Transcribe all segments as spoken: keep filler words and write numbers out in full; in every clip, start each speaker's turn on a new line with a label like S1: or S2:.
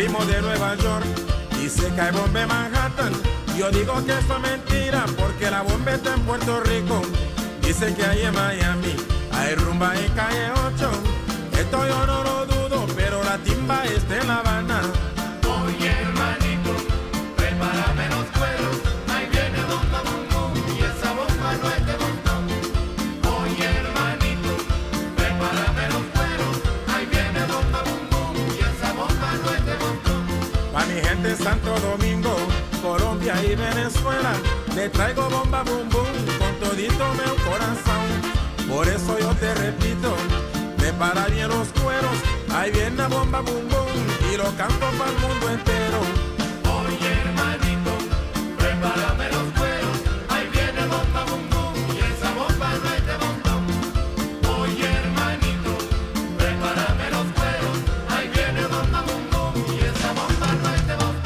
S1: primo de Nueva York. Dice que hay bomba en Manhattan. Yo digo que eso es mentira porque la bomba está en Puerto Rico. Dice que hay en Miami, hay rumba en calle ocho. Esto yo no lo dudo, pero la timba está en La Habana.
S2: Oye hermanito, prepárame los cueros. Ahí viene bomba bum bum y esa bomba no es de montón. Oye hermanito, prepárame los cueros. Ahí viene bomba bum bum y esa bomba no es de montón.
S1: Pa' mi gente Santo Domingo, Colombia y Venezuela, le traigo bomba bum bum con todito meu corazón. Por eso yo te repito, prepara bien los cueros, ahí viene la bomba bum bum y lo canto para el mundo entero.
S2: Oye hermanito, prepárame los cueros, ahí viene bomba bum bum y esa bomba no es de montón. Oye hermanito, prepárame los cueros, ahí viene bomba bum bum y esa bomba no es de montón.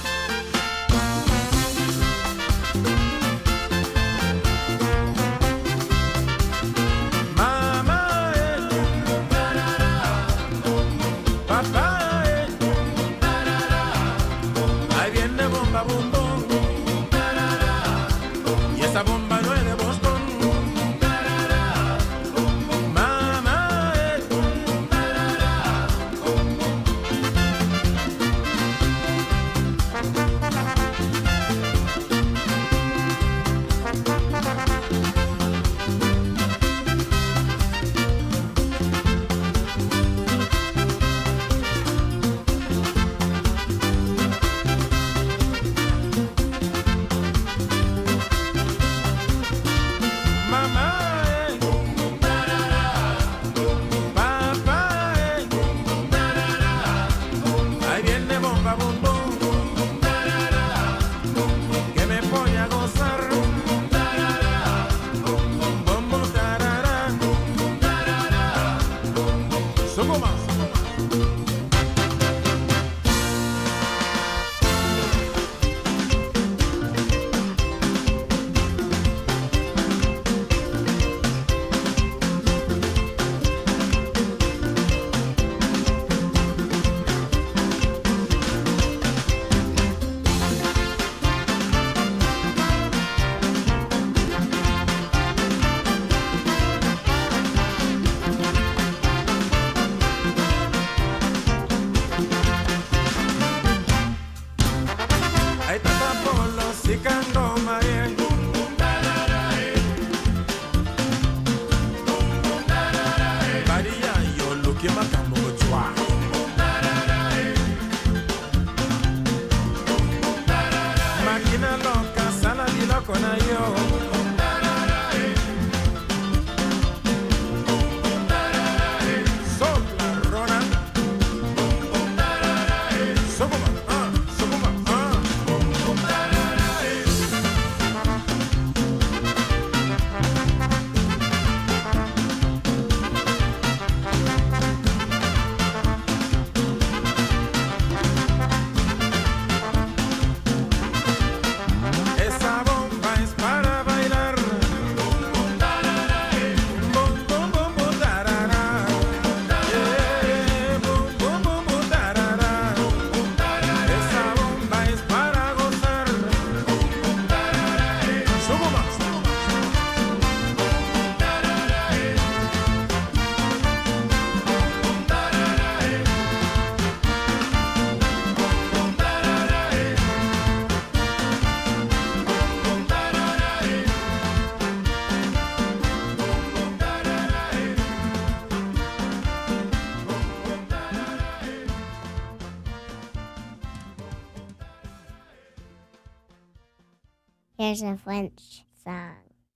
S3: Here's a French song.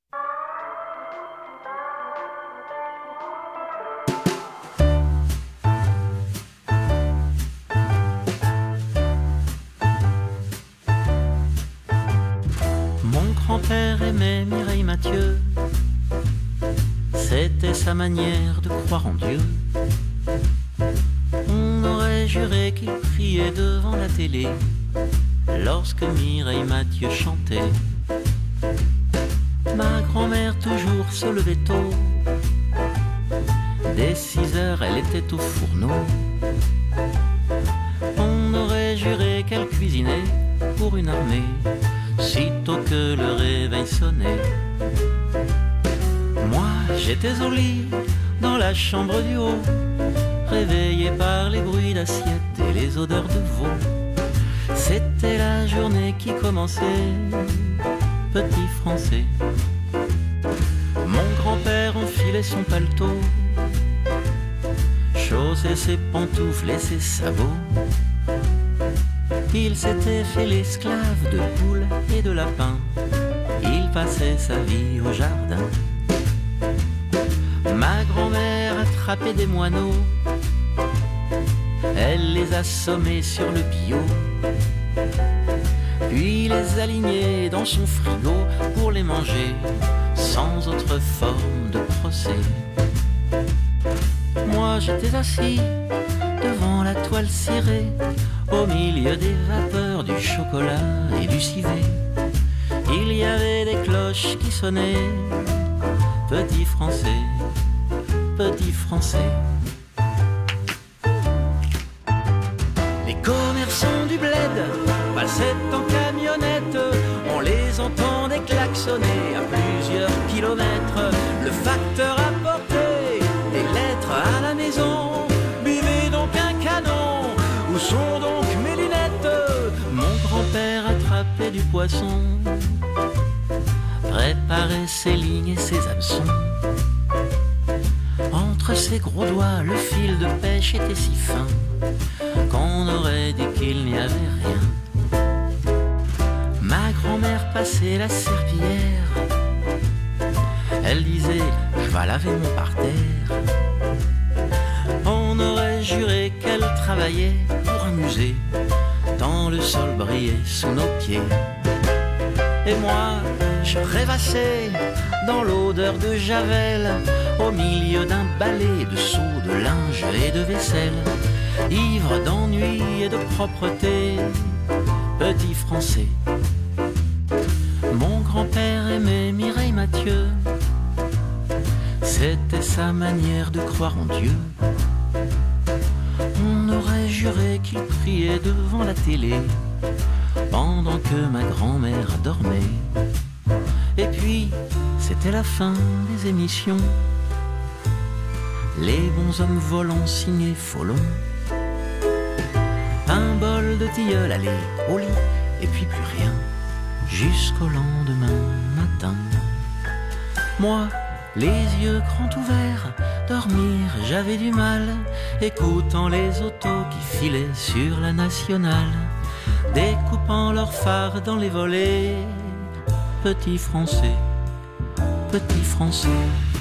S4: Mon grand-père aimait Mireille Mathieu, c'était sa manière de croire en Dieu. On aurait juré qu'il priait devant la télé lorsque Mireille Mathieu chantait. Ma grand-mère toujours se levait tôt, dès six heures elle était au fourneau. On aurait juré qu'elle cuisinait pour une armée, sitôt que le réveil sonnait. Moi, j'étais au lit, dans la chambre du haut, réveillé par les bruits d'assiettes et les odeurs de veau. C'était la journée qui commençait, petit Français. Mon grand-père enfilait son paletot, chaussait ses pantoufles et ses sabots. Il s'était fait l'esclave de poules et de lapins. Il passait sa vie au jardin. Ma grand-mère attrapait des moineaux, elle les assommait sur le billot, puis les alignait dans son frigo pour les manger sans autre forme de procès. Moi j'étais assis devant la toile cirée, au milieu des vapeurs du chocolat et du civet. Il y avait des cloches qui sonnaient, petit Français, petit Français. Les commerçants du bled passaient en camionnette, on les entendait klaxonner à plusieurs kilomètres. Le facteur apportait des lettres à la maison, buvez donc un canon, où sont donc mes lunettes? Mon grand-père attrapait du poisson, préparait ses lignes et ses hameçons. Entre ses gros doigts, le fil de pêche était si fin qu'on aurait dit qu'il n'y avait rien. Ma grand-mère passait la serpillière, elle disait « je vais laver mon parterre ». On aurait juré qu'elle travaillait pour un musée, tant le sol brillait sous nos pieds. Et moi, je rêvassais dans l'odeur de Javel, au milieu d'un balai de seaux, de linge et de vaisselle, ivre d'ennui et de propreté, petit Français. Mon grand-père aimait Mireille Mathieu, c'était sa manière de croire en Dieu. On aurait juré qu'il priait devant la télé pendant que ma grand-mère dormait. Et puis, c'était la fin des émissions, les bons hommes volants signés Folon. Un bol de tilleul, allez, au lit, et puis plus rien, jusqu'au lendemain matin. Moi, les yeux grands ouverts, dormir j'avais du mal, écoutant les autos qui filaient sur la nationale, découpant leurs phares dans les volets. Petit Français, petit Français.